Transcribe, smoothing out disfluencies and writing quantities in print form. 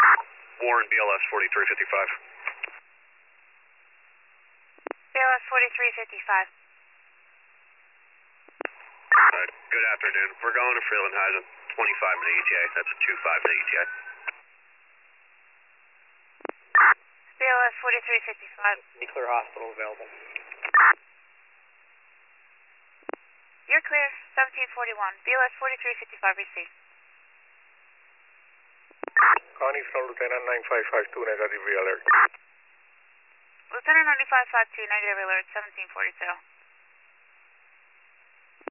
Warren, BLS 4355. BLS 4355. Good afternoon. We're going to Freelandhuizen, 25-minute ETA. That's a 25-minute ETA. BLS 4355. Clear hospital available. You're clear. 1741. BLS 4355 received. Connie from Lieutenant 9552, negative alert. Lieutenant 9552, negative alert, 1742.